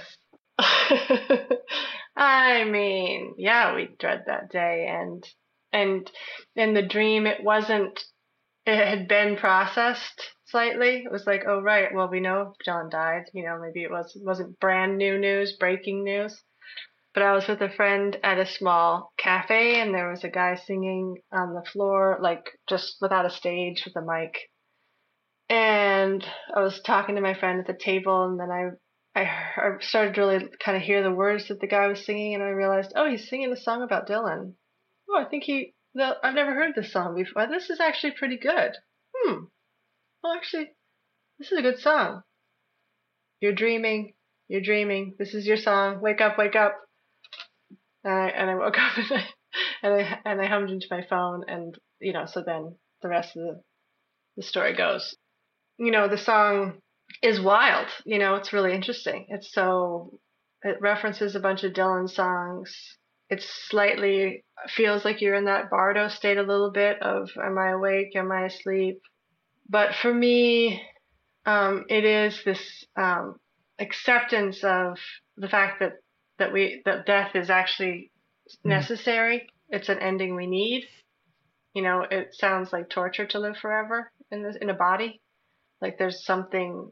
I mean, yeah, we dread that day, and in the dream, it had been processed slightly. It was like, oh right, well we know John died. You know, maybe it wasn't brand new news, breaking news. But I was with a friend at a small cafe, and there was a guy singing on the floor, like just without a stage with a mic. And I was talking to my friend at the table, and then I started to really kind of hear the words that the guy was singing, and I realized, oh, he's singing a song about Dylan. Oh, I think I've never heard this song before. This is actually pretty good. Well, actually, this is a good song. You're dreaming. This is your song. Wake up, wake up. And I woke up and I hummed into my phone, and so then the rest of the story goes. The song is wild. It's really interesting. It references a bunch of Dylan songs. It slightly feels like you're in that Bardo state a little bit of, am I awake? Am I asleep? But for me, it is this acceptance of the fact that death is actually necessary. It's an ending we need. It sounds like torture to live forever in a body. Like there's something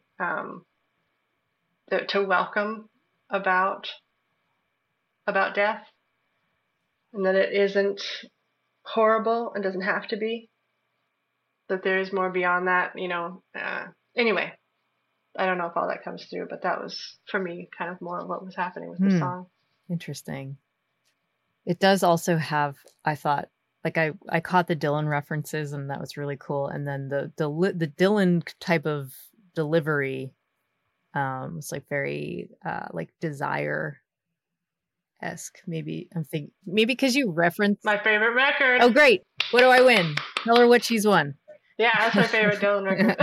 to welcome about death, and that it isn't horrible and doesn't have to be. That there is more beyond that. Anyway, I don't know if all that comes through, but that was for me kind of more of what was happening with the song. Interesting. It does also have, I thought, like I caught the Dylan references, and that was really cool. And then the Dylan type of delivery was like very like Desire-esque. Maybe because you referenced my favorite record. Oh, great! What do I win? Tell her what she's won. Yeah, that's my favorite Dylan record.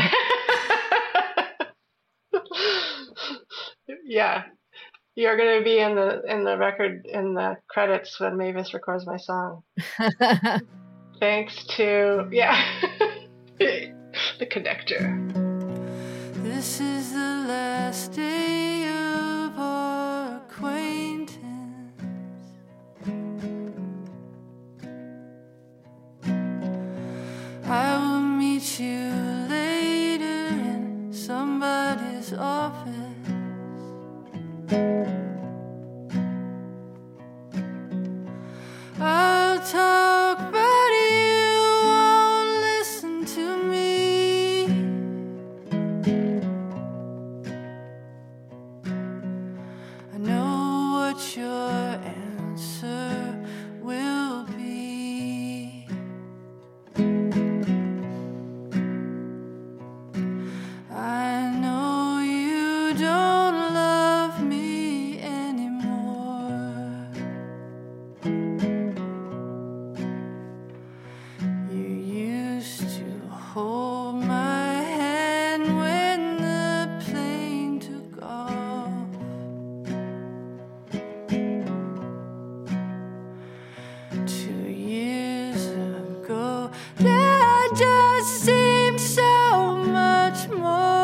Yeah. You're going to be in the record, in the credits when Mavis records my song. Thanks to, the connector. This is the last day of our acquaintance. I will meet you later in somebody's office. I'll talk, but you won't listen to me. I know what your answer will be. I know you don't love me anymore. You used to hold my hand when the plane took off. 2 years ago, that just seemed so much more.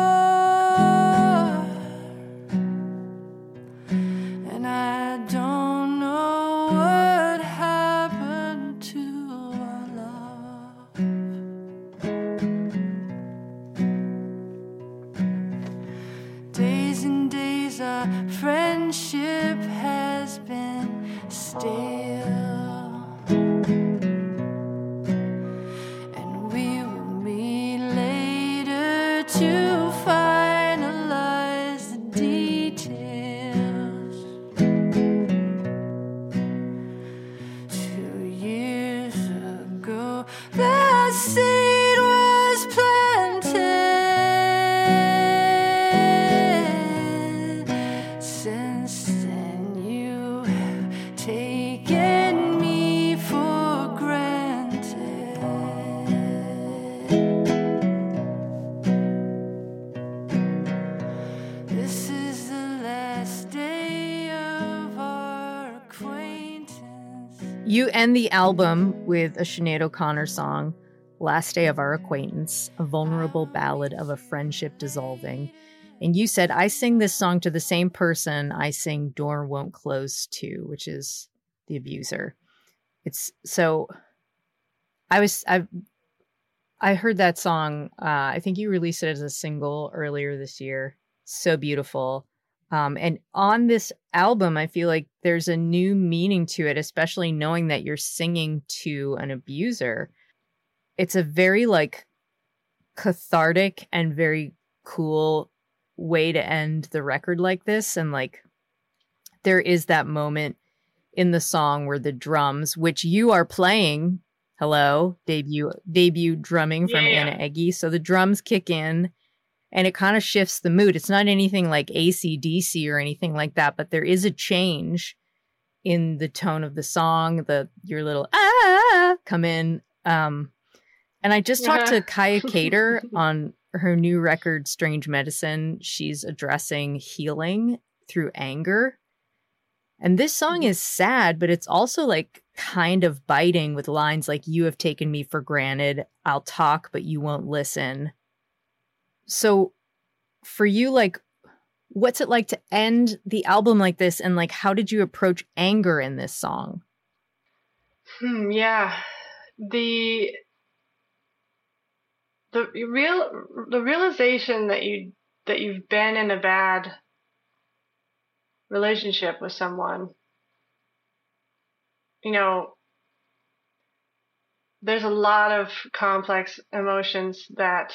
And I don't know what happened to our love. Days and days our friendship has been stale. And we will meet later to finalize the details. 2 years ago, that seed was planted. Since then, you have taken You end the album with a Sinead O'Connor song, Last Day of Our Acquaintance, a vulnerable ballad of a friendship dissolving. And you said, I sing this song to the same person I sing Door Won't Close to, which is the abuser. It's so I heard that song. I think you released it as a single earlier this year. So beautiful. And on this album, I feel like there's a new meaning to it, especially knowing that you're singing to an abuser. It's a very like cathartic and very cool way to end the record like this. And like, there is that moment in the song where the drums, which you are playing, debut drumming from Anna Eggy. So the drums kick in and it kind of shifts the mood. It's not anything like AC/DC or anything like that, but there is a change in the tone of the song. Your little come in. And I just talked to Kaya Cater on her new record, Strange Medicine. She's addressing healing through anger. And this song is sad, but it's also like kind of biting with lines like, you have taken me for granted. I'll talk, but you won't listen. So for you, like, what's it like to end the album like this? And like, how did you approach anger in this song? Yeah. The realization that you've been in a bad relationship with someone, you know, there's a lot of complex emotions that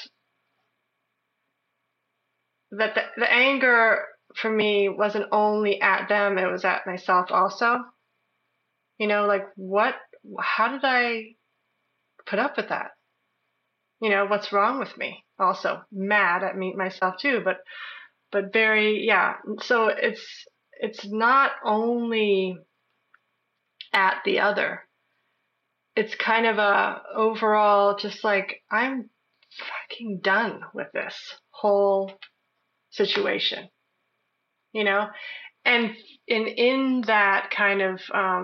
the anger for me wasn't only at them, it was at myself also. You know, like how did I put up with that? You know, what's wrong with me? Also mad at myself too, but very, yeah. So it's not only at the other. It's kind of a overall, just like, I'm fucking done with this whole situation, you know? And in that kind of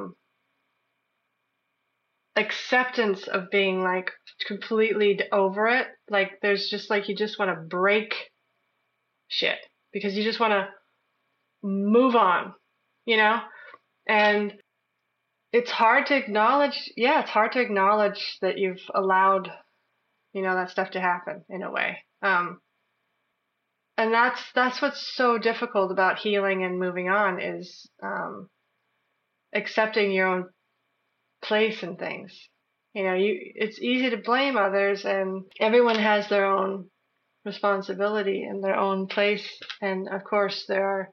acceptance of being like completely over it, like there's just like, you just want to break shit because you just want to move on, you know? And it's hard to acknowledge, it's hard to acknowledge that you've allowed, you know, that stuff to happen in a way. And that's what's so difficult about healing and moving on is accepting your own place in things. You know, it's easy to blame others, and everyone has their own responsibility and their own place. And of course, there are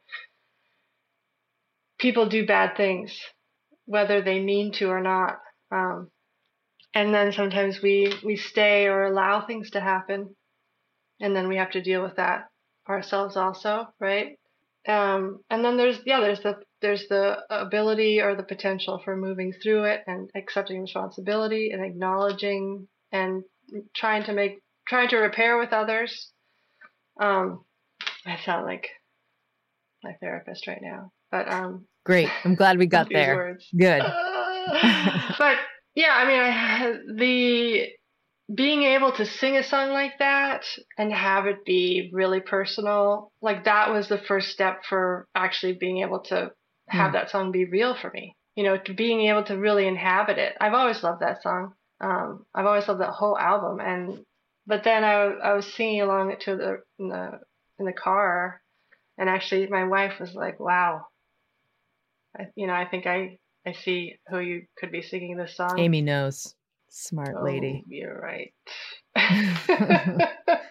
people do bad things, whether they mean to or not. And then sometimes we stay or allow things to happen, and then we have to deal with that ourselves also, right? And then there's the ability or the potential for moving through it and accepting responsibility and acknowledging and trying to repair with others. I sound like my therapist right now, but great. I'm glad we got there. Words. Good. But yeah, I mean, the being able to sing a song like that and have it be really personal, like that was the first step for actually being able to have that song be real for me. You know, to being able to really inhabit it. I've always loved that song. I've always loved that whole album. But then I was singing along it in the car, and actually my wife was like, "Wow, I think I see who you could be singing this song." Amy knows. Smart lady. You're right. Yeah.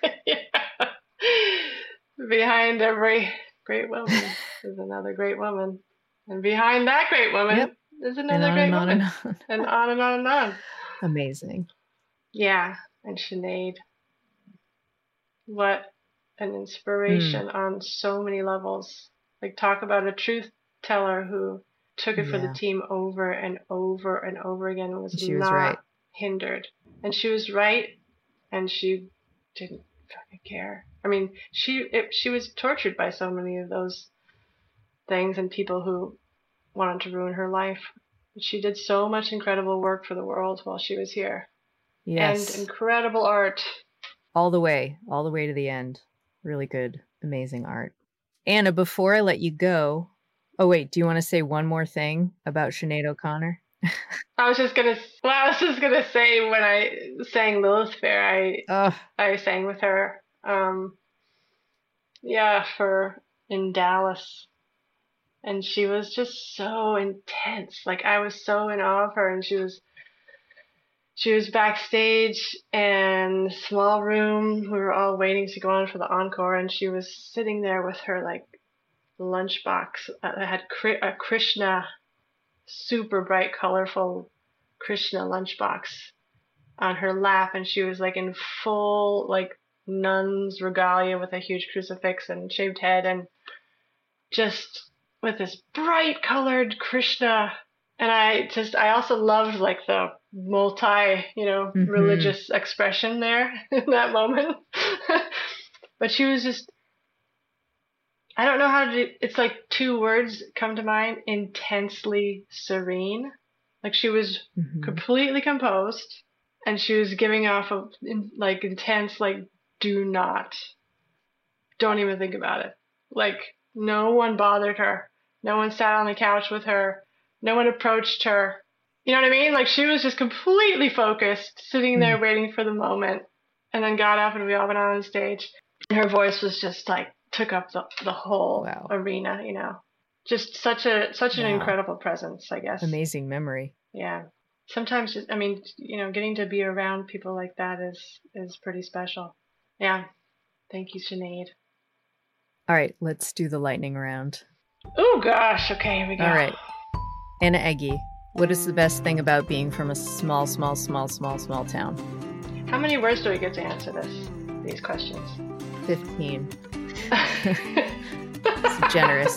Behind every great woman is another great woman. And behind that great woman is another great woman. And on and on and on. Amazing. Yeah. And Sinead. What an inspiration on so many levels. Like, talk about a truth teller who took it for the team over and over and over again and was not hindered. And she was right, and she didn't fucking care. I mean, she was tortured by so many of those things and people who wanted to ruin her life. She did so much incredible work for the world while she was here. Yes. And incredible art. All the way to the end. Really good, amazing art. Anna, before I let you go, oh wait, do you want to say one more thing about Sinead O'Connor? I was just gonna say when I sang Lilith Fair, I sang with her. In Dallas, and she was just so intense. Like, I was so in awe of her, and she was backstage in a small room. We were all waiting to go on for the encore, and she was sitting there with her like lunchbox that had a Krishna, super bright, colorful Krishna lunchbox on her lap, and she was like in full like nun's regalia with a huge crucifix and shaved head, and just with this bright colored Krishna. And I also loved like the multi, religious expression there in that moment. But she was just, I don't know how to do, it's like two words come to mind: intensely serene. Like, she was completely composed, and she was giving off a like intense, like, don't even think about it. Like, no one bothered her. No one sat on the couch with her. No one approached her. You know what I mean? Like, she was just completely focused, sitting there waiting for the moment, and then got up and we all went on stage. And her voice was just like, took up the whole arena, Just such an incredible presence, I guess. Amazing memory. Yeah. Sometimes, getting to be around people like that is pretty special. Yeah. Thank you, Sinead. All right, let's do the lightning round. Oh, gosh. Okay, here we go. All right. Anna Eggy, what is the best thing about being from a small town? How many words do we get to answer these questions? 15. It's generous.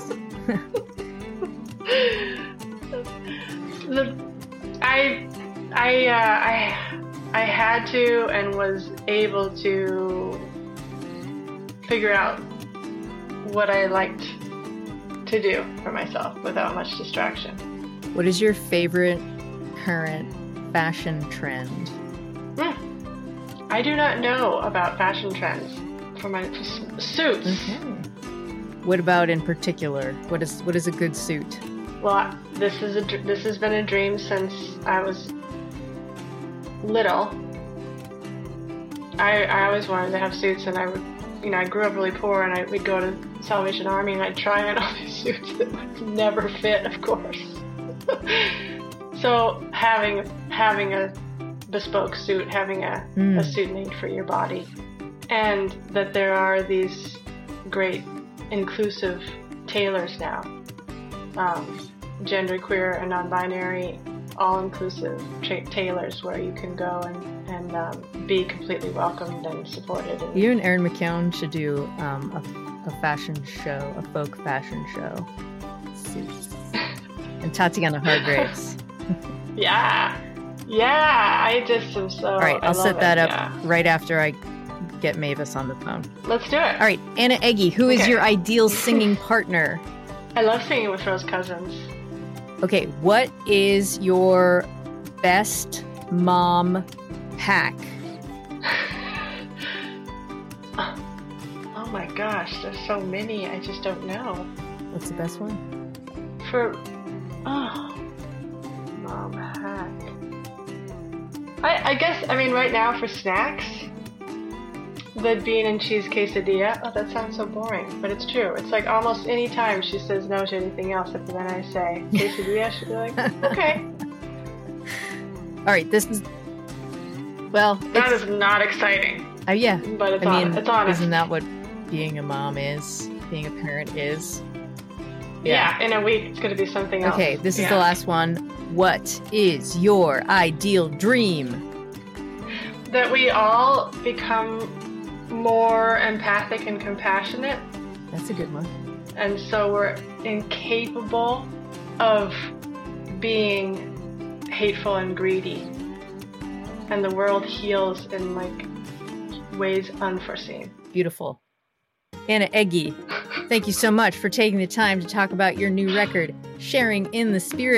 I had to and was able to figure out what I liked to do for myself without much distraction. What is your favorite current fashion trend? I do not know about fashion trends for my suits. Okay. What about in particular? What is a good suit? Well, this has been a dream since I was little. I always wanted to have suits, and I would, I grew up really poor, and we'd go to Salvation Army, and I'd try on all these suits that would never fit, of course. So having a bespoke suit, having a suit made for your body, and that there are these great inclusive tailors now, genderqueer and non-binary, all-inclusive tailors where you can go and be completely welcomed and supported. You and Erin McKeown should do a fashion show, a folk fashion show. Suits. And Tatiana Hargraves. Yeah, I just am so. All right, I'll set that up right after I get Mavis on the phone. Let's do it. All right, Anna Eggy, who is your ideal singing partner? I love singing with Rose Cousins. Okay, what is your best mom hack? Oh my gosh, there's so many. I just don't know. What's the best one? Mom hack. I guess, right now for snacks, the bean and cheese quesadilla. Oh, that sounds so boring, but it's true. It's like almost any time she says no to anything else, and then I say quesadilla, she'll be like, okay. All right, this is... Well, that is not exciting. Yeah. But it's honest. Isn't that what being a mom is? Being a parent is? Yeah, in a week it's going to be something else. Okay, this is the last one. What is your ideal dream? That we all become more empathic and compassionate. That's a good one. And so we're incapable of being hateful and greedy. And the world heals in ways unforeseen. Beautiful. Anna Eggy, thank you so much for taking the time to talk about your new record, Sharing in the Spirit.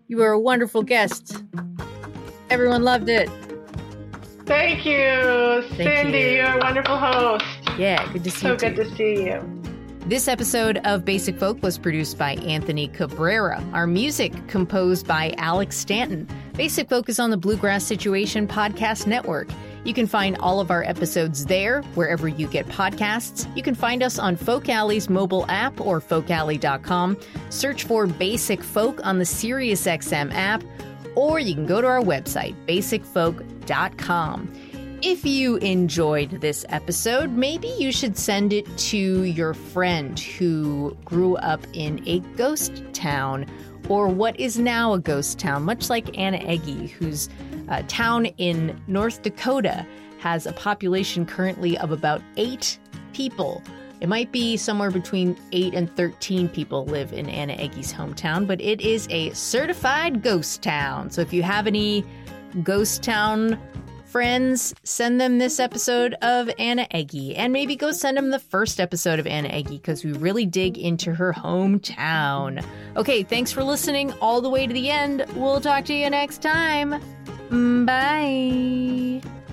You were a wonderful guest. Everyone loved it. Thank you, Cindy. you. You're a wonderful host. Yeah, good to see you. So good to see you. This episode of Basic Folk was produced by Anthony Cabrera. Our music composed by Alex Stanton. Basic Folk is on the Bluegrass Situation Podcast Network. You can find all of our episodes there, wherever you get podcasts. You can find us on Folk Alley's mobile app or folkalley.com. Search for Basic Folk on the SiriusXM app, or you can go to our website, basicfolk.com. If you enjoyed this episode, maybe you should send it to your friend who grew up in a ghost town, or what is now a ghost town, much like Annaeggie, whose town in North Dakota has a population currently of about 8 people. It might be somewhere between 8 and 13 people live in Annaeggie's hometown, but it is a certified ghost town. So if you have any ghost town friends, send them this episode of Annaeggie, and maybe go send them the first episode of Annaeggie, because we really dig into her hometown. Okay, thanks for listening all the way to the end. We'll talk to you next time. Bye.